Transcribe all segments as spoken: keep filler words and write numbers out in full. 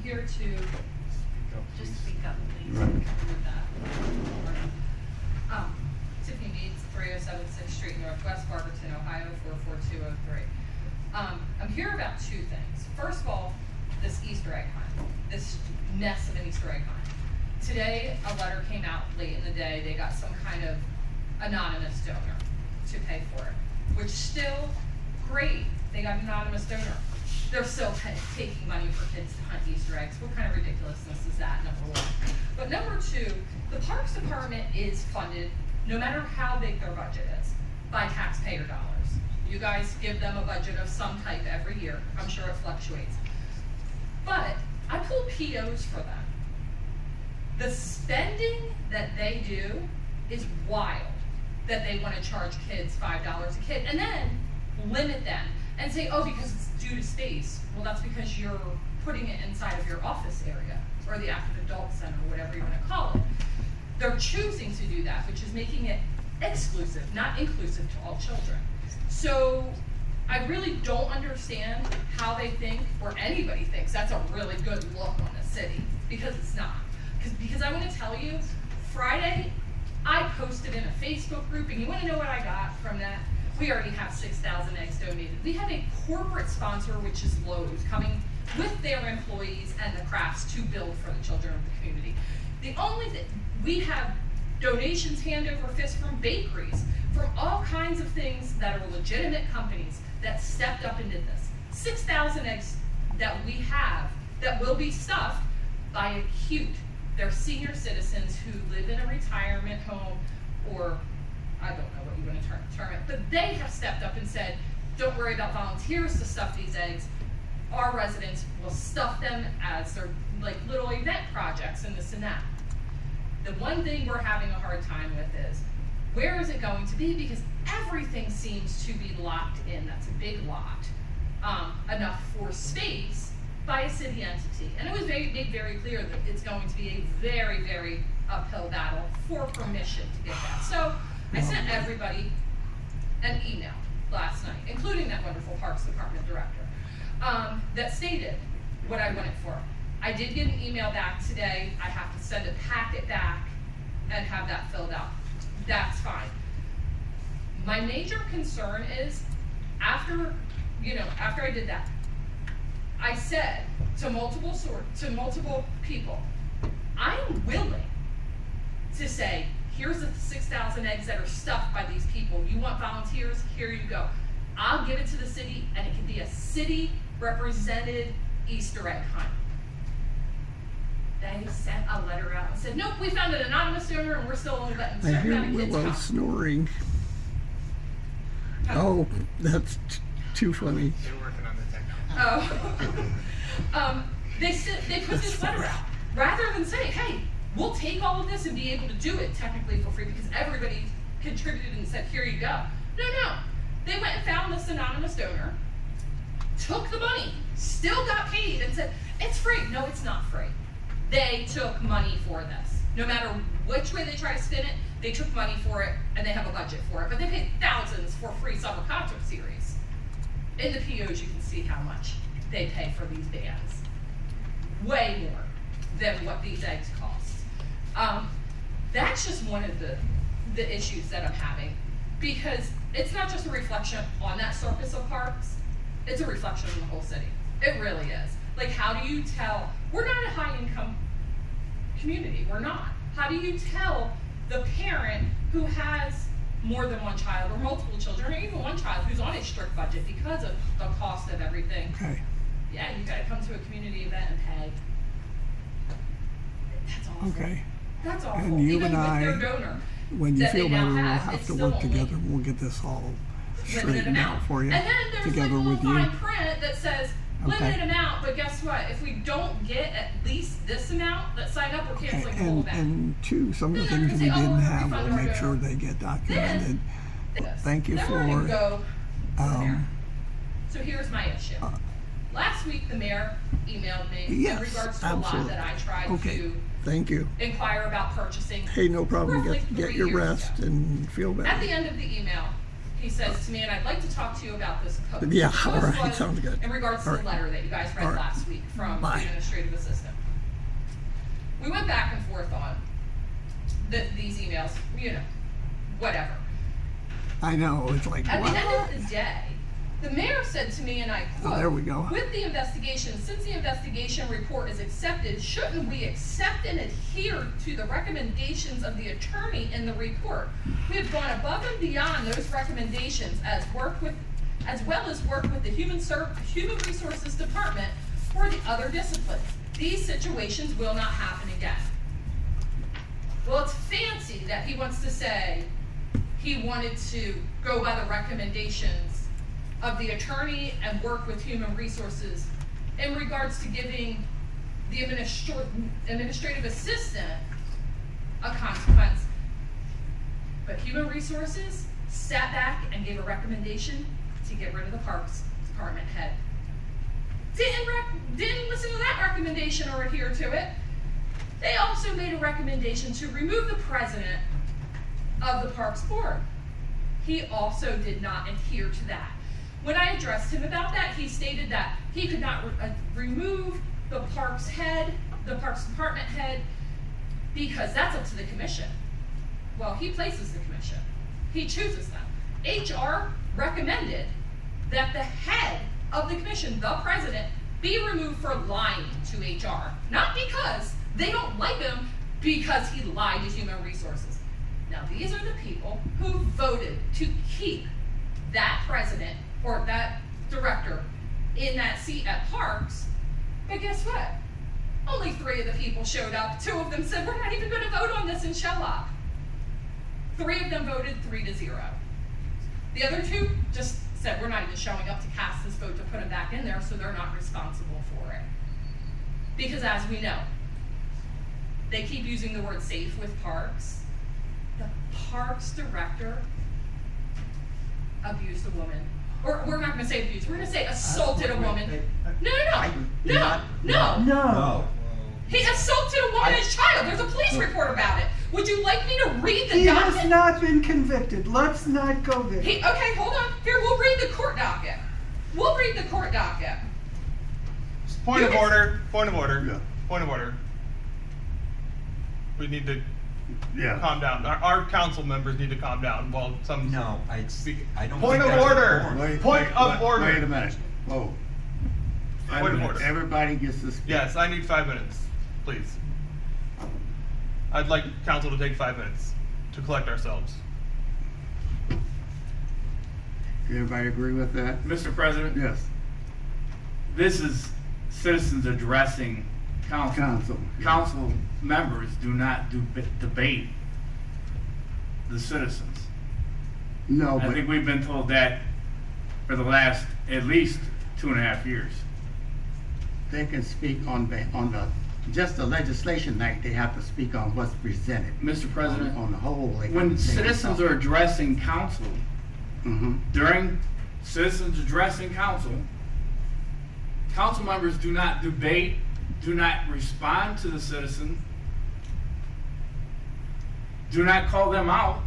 here to just speak up, please. Right. With that. Um, Tiffany Meads, three oh seven sixth Street Northwest, Barberton, Ohio, four four two oh three. Um, I'm here about two things. First of all, this Easter egg hunt, this mess of an Easter egg hunt. Today, a letter came out late in the day. They got some kind of anonymous donor to pay for it, which still great. They got an anonymous donor. They're still pay, taking money for kids to hunt Easter eggs. What kind of ridiculousness is that, number one? But number two, the Parks Department is funded, no matter how big their budget is, by taxpayer dollars. You guys give them a budget of some type every year. I'm sure it fluctuates. But I pulled P Os for them. The spending that they do is wild, that they want to charge kids five dollars a kid and then limit them and say, oh, because it's due to space. Well, that's because you're putting it inside of your office area or the active adult center, whatever you want to call it. They're choosing to do that, which is making it exclusive, not inclusive to all children. So I really don't understand how they think, or anybody thinks, that's a really good look on the city, because it's not. Because because I want to tell you, Friday, I posted in a Facebook group, and you want to know what I got from that? We already have six thousand eggs donated. We have a corporate sponsor, which is Lowe's, coming with their employees and the crafts to build for the children of the community. The only thing, we have donations hand over fist from bakeries, from all kinds of things that are legitimate companies that stepped up and did this. six thousand eggs that we have that will be stuffed by acute. They're senior citizens who live in a retirement home, or I don't know what you want to term, term it, but they have stepped up and said, don't worry about volunteers to stuff these eggs. Our residents will stuff them as their like little event projects and this and that. The one thing we're having a hard time with is, where is it going to be? Because everything seems to be locked in. That's a big lot. Um, enough for space by a city entity. And it was made, made very clear that it's going to be a very, very uphill battle for permission to get that. So I sent everybody an email last night, including that wonderful Parks Department director, um, that stated what I wanted for. I did get an email back today. I have to send a packet back and have that filled out. That's fine. My major concern is, after, you know, after I did that, I said to multiple sort, to multiple people, I'm willing to say, here's the six thousand eggs that are stuffed by these people. You want volunteers? Here you go. I'll give it to the city, and it can be a city-represented Easter egg hunt. They sent a letter out and said, nope, we found an anonymous donor, and we're still only letting I certain hear amount of kids Willow come. snoring. Oh, that's t- too funny. They're working on the technology. Oh. um, they said, they put this letter out rather than say, hey, we'll take all of this and be able to do it technically for free because everybody contributed and said, here you go. No, no. They went and found this anonymous donor, took the money, still got paid, and said, it's free. No, it's not free. They took money for this. No matter which way they try to spin it, they took money for it, and they have a budget for it. But they paid thousands for free summer concert series. In the P Os, you can see how much they pay for these bands. Way more than what these eggs cost. Um, that's just one of the, the issues that I'm having, because it's not just a reflection on that surface of parks, it's a reflection on the whole city. It really is. Like, how do you tell, we're not a high income community, we're not. How do you tell the parent who has more than one child or multiple children or even one child who's on a strict budget because of the cost of everything? Okay. Yeah, you gotta come to a community event and pay. That's awful. Okay. That's awful. And you even and with I, their donor when you that feel they now better, we'll have, have it's to still work only together. We'll get this all limited straightened out amount. for you, And then there's together like a with little you. fine print that says Okay. limited amount, but guess what? If we don't get at least this amount that sign up, we're Okay, canceling the whole and, event. and two, some of the Then they're things we gonna say, oh, didn't we're have, refunding we'll our make sure donor. they get documented. This. Thank you then we're gonna for, go to the mayor. um, So here's my issue. uh, Last week, the mayor emailed me Yes, in regards to a lot absolutely. that I tried Okay. to Thank you. inquire about purchasing. Hey, no problem. Roughly Get, get three your years rest ago. and feel better. At the end of the email, he says to me, and I'd like to talk to you about this code. Yeah, So all this right, was sounds good. In regards to All the right. letter that you guys read All right. last week from Bye. the administrative assistant. We went back and forth on the, these emails, you know, whatever. I know, it's like, At the what? end of the day, the mayor said to me, and I quote, Oh, there we go. with the investigation, since the investigation report is accepted, shouldn't we accept and adhere to the recommendations of the attorney in the report? We have gone above and beyond those recommendations as work with, as well as work with the Human Ser- Human Resources Department for the other disciplines. These situations will not happen again. Well, it's fancy that he wants to say he wanted to go by the recommendations of the attorney and work with Human Resources in regards to giving the administra- administrative assistant a consequence. But Human Resources sat back and gave a recommendation to get rid of the Parks Department head. Didn't, rec- didn't listen to that recommendation or adhere to it. They also made a recommendation to remove the president of the Parks Board. He also did not adhere to that. When I addressed him about that, he stated that he could not re- uh, remove the Parks head, the Parks Department head, because that's up to the commission. Well, he places the commission. He chooses them. H R recommended that the head of the commission, the president, be removed for lying to H R. Not because they don't like him, because he lied to Human Resources. Now, these are the people who voted to keep that president or that director in that seat at Parks. But guess what? Only three of the people showed up. Two of them said, we're not even going to vote on this and show up. Three of them voted three to zero. The other two just said, we're not even showing up to cast this vote to put him back in there, so they're not responsible for it. Because as we know, they keep using the word safe with Parks. The Parks director abused a woman. Or we're not going to say abused, we're going to say assaulted a woman. No, no, no, no, no. No. He assaulted a woman as a child. There's a police report about it. Would you like me to read the He document? has not been convicted. Let's not go there. He, okay, hold on. Here, we'll read the court docket. We'll read the court docket. Point You of can- order, point of order, Yeah. point of order. We need to Yeah. calm down. Our, our council members need to calm down while some. No, I, I don't. Point think of that's order. important. Wait, Point wait, of wait, order. Wait a minute. Whoa. Five Point of minutes. order. Everybody gets to speak. Yes, I need five minutes, please. I'd like council to take five minutes to collect ourselves. Everybody agree with that? Mister President, Yes. this is citizens addressing council. Council. Council members do not do b- debate the citizens. No, I but think we've been told that for the last at least two and a half years. they can speak on the, on the, just the legislation night, they have to speak on what's presented. Mister President, On, on the whole. they when can say citizens something. are addressing council, Mhm. during citizens addressing council, council members do not debate, do not respond to the citizen, do not call them out.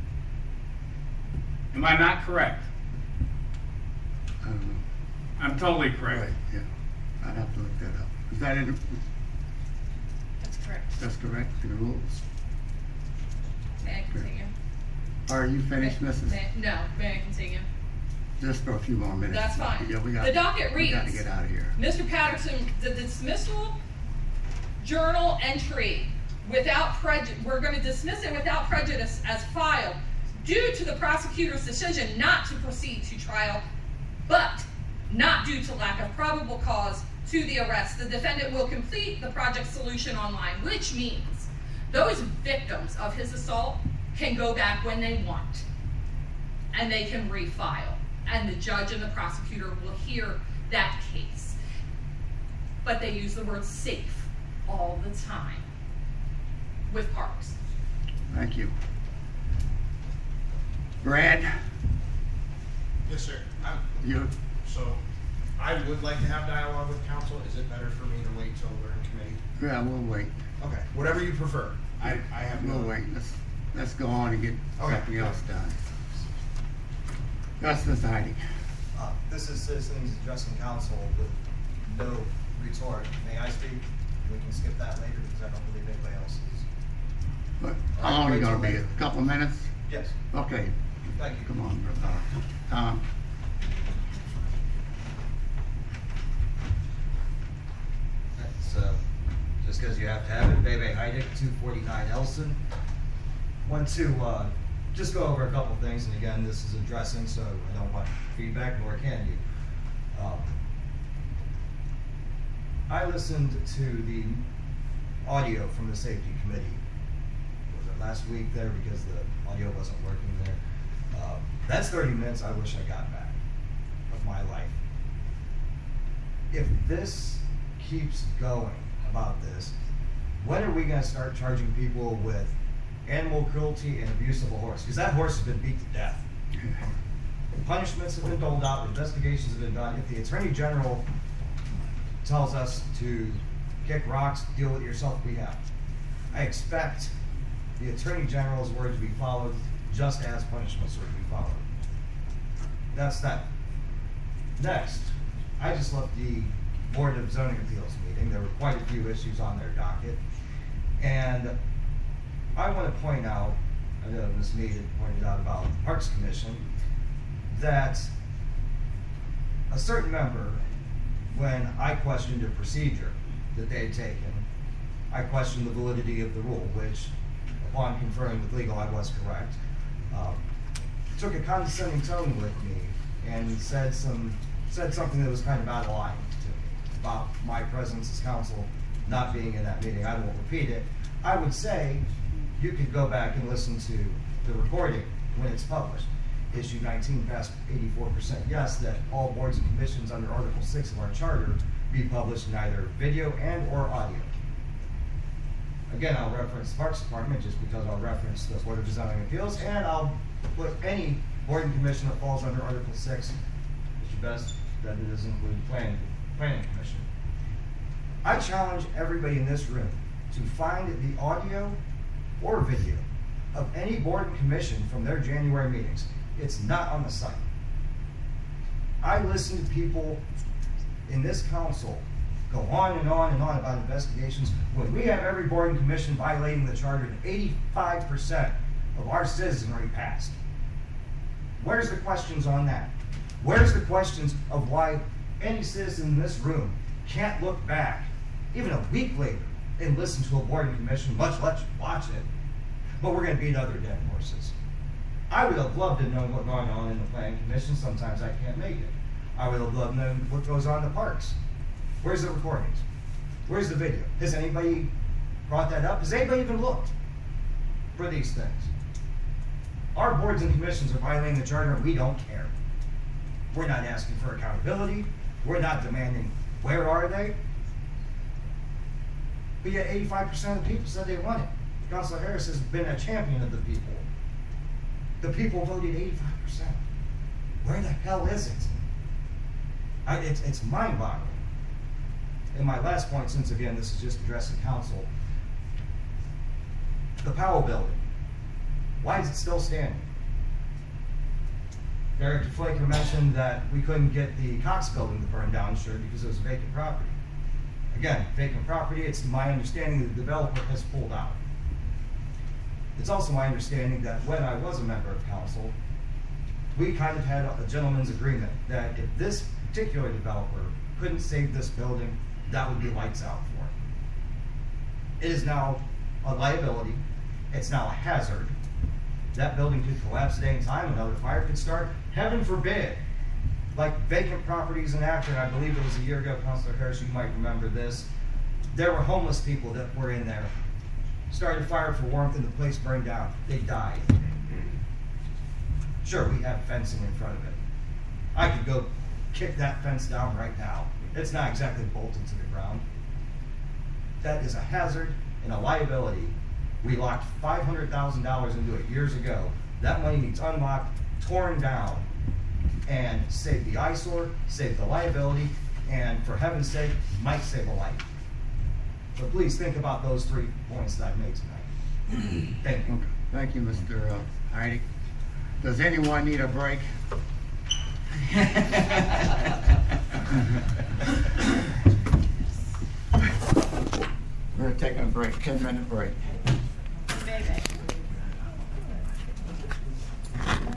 Am I not correct? I don't know. I'm totally Right, correct. yeah. I'd have to look that up. Is that in, That's correct. that's correct, the rules? May I continue? Are you finished, May- Missus may- No, may I continue? Just for a few more minutes. That's fine. Yeah, we got. The docket We gotta reads, get out of here. Mister Patterson, the dismissal journal entry without prejudice, we're going to dismiss it without prejudice as filed due to the prosecutor's decision not to proceed to trial, but not due to lack of probable cause to the arrest. The defendant will complete the project solution online, which means those victims of his assault can go back when they want and they can refile. And the judge and the prosecutor will hear that case. But they use the word safe all the time with Parks. Thank you. Brad, Yes, sir. I'm, you, so, I would like to have dialogue with council. Is it better for me to wait till we're in committee? yeah, we'll wait. Okay, whatever you prefer. I, I have no. We'll wait. Let's, let's go on and get Okay. something else done. Yes, Mister Heidi. Uh, This is citizens addressing council with no retort. May I speak? We can skip that later because I don't believe anybody else is. What- How long are you gonna be? A couple minutes? Yes, Okay, thank you. come on, uh, Tom. So, just because you have to have it, Bebe Heidick, two forty-nine Elson. Want to, uh, just go over a couple things, and again, this is addressing, so I don't want feedback, nor can you. Um, I listened to the audio from the safety committee, was it last week there, because the audio wasn't working there. Uh, That's thirty minutes I wish I got back of my life. If this keeps going about this, when are we gonna start charging people with animal cruelty and abuse of a horse? Because that horse has been beat to death. Punishments have been doled out, investigations have been done. If the Attorney General tells us to kick rocks, deal with it yourself, we have. I expect the Attorney General's word to be followed just as punishments are to be followed. That's that. Next, I just left the Board of Zoning Appeals meeting. There were quite a few issues on their docket. And I want to point out, I know Miz Mead had pointed out about Parks Commission, that a certain member, when I questioned a procedure that they had taken, I questioned the validity of the rule, which, upon conferring with legal, I was correct, uh, took a condescending tone with me and said some said something that was kind of out of line to me about my presence as counsel not being in that meeting. I won't repeat it. I would say you could go back and listen to the recording when it's published. Issue nineteen passed eighty-four percent yes that all boards and commissions under Article six of our charter be published in either video and or audio. Again, I'll reference the Parks Department just because I'll reference the Board of Zoning Appeals, and I'll put any board and commission that falls under Article six, Mister Best, that it doesn't include planning, planning commission. I challenge everybody in this room to find the audio or video of any board and commission from their January meetings. It's not on the site. I listen to people in this council go on and on and on about investigations when we have every board and commission violating the charter and eighty-five percent of our citizenry passed. Where's the questions on that? Where's the questions of why any citizen in this room can't look back even a week later and listen to a board and commission, much less watch it, but we're gonna beat other dead horses. I would have loved to know what's going on in the planning commission. Sometimes I can't make it. I would have loved to know what goes on in the parks. Where's the recordings? Where's the video? Has anybody brought that up? Has anybody even looked for these things? Our boards and commissions are violating the charter and we don't care. We're not asking for accountability. We're not demanding, where are they? But yet eighty-five percent of the people said they want it. Councilor Harris has been a champion of the people. The people voted eighty-five percent. Where the hell is it? I, it's, it's mind-boggling. And my last point, since again this is just addressing council, the Powell building, why is it still standing? Derek Flaker mentioned that we couldn't get the Cox building to burn down, sure, because it was vacant property. Again, vacant property, it's my understanding that the developer has pulled out. It's also my understanding that when I was a member of council, we kind of had a gentleman's agreement that if this particular developer couldn't save this building, that would be lights out for it. It is now a liability. It's now a hazard. That building could collapse at any time. Another fire could start. Heaven forbid. Like vacant properties in Akron, I believe it was a year ago, Councilor Harris, you might remember this. There were homeless people that were in there. Started a fire for warmth and the place burned down. They died. Sure, we have fencing in front of it. I could go kick that fence down right now. It's not exactly bolted to the ground. That is a hazard and a liability. We locked five hundred thousand dollars into it years ago. That money needs unlocked, torn down, and save the eyesore, save the liability, and for heaven's sake, might save a life. So please think about those three points that I've made tonight. Thank you. Okay. Thank you, Mister uh, Heidi. Does anyone need a break? We're taking a break, ten minute break. Maybe.